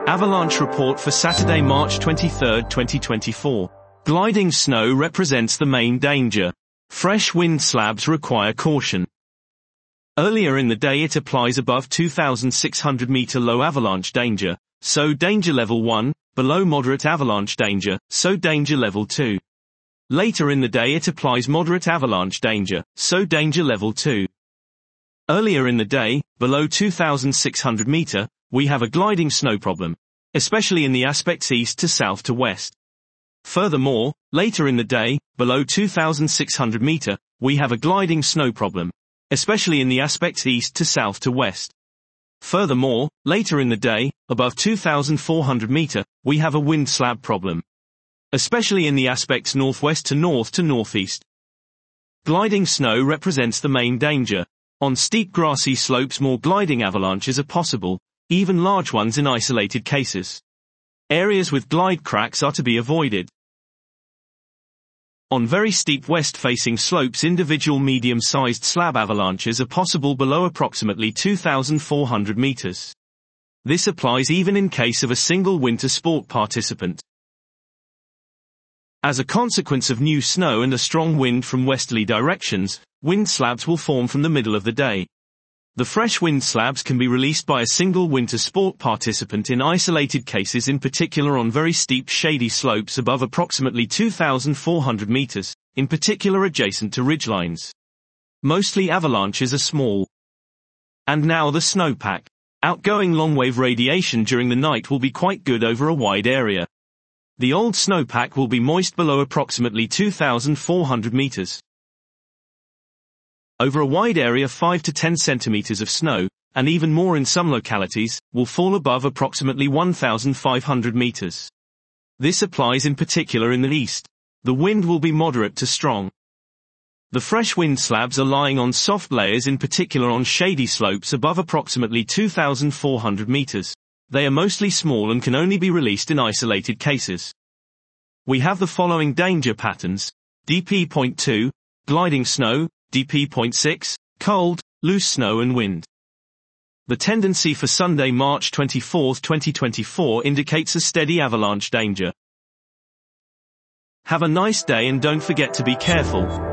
Avalanche report for Saturday, March 23, 2024. Gliding snow represents the main danger. Fresh wind slabs require caution. Earlier in the day it applies above 2,600 meter low avalanche danger, so danger level 1, below moderate avalanche danger, so danger level 2. Later in the day it applies moderate avalanche danger, so danger level 2. Earlier in the day, below 2,600 meter, we have a gliding snow problem, especially in the aspects east to south to west. Furthermore, later in the day, below 2,600 meter, we have a gliding snow problem, especially in the aspects east to south to west. Furthermore, later in the day, above 2,400 meter, we have a wind slab problem, especially in the aspects northwest to northeast. Gliding snow represents the main danger. On steep grassy slopes more gliding avalanches are possible, even large ones in isolated cases. Areas with glide cracks are to be avoided. On very steep west-facing slopes individual medium-sized slab avalanches are possible below approximately 2,400 meters. This applies even in case of a single winter sport participant. As a consequence of new snow and a strong wind from westerly directions, wind slabs will form from the middle of the day. The fresh wind slabs can be released by a single winter sport participant in isolated cases, in particular on very steep shady slopes above approximately 2,400 meters, in particular adjacent to ridgelines. Mostly avalanches are small. And now the snowpack. Outgoing long-wave radiation during the night will be quite good over a wide area. The old snowpack will be moist below approximately 2,400 meters. Over a wide area 5 to 10 centimeters of snow, and even more in some localities, will fall above approximately 1,500 meters. This applies in particular in the east. The wind will be moderate to strong. The fresh wind slabs are lying on soft layers, in particular on shady slopes above approximately 2,400 meters. They are mostly small and can only be released in isolated cases. We have the following danger patterns: DP.2, gliding snow, DP.6, cold, loose snow and wind. The tendency for Sunday, March 24, 2024 indicates a steady avalanche danger. Have a nice day and don't forget to be careful.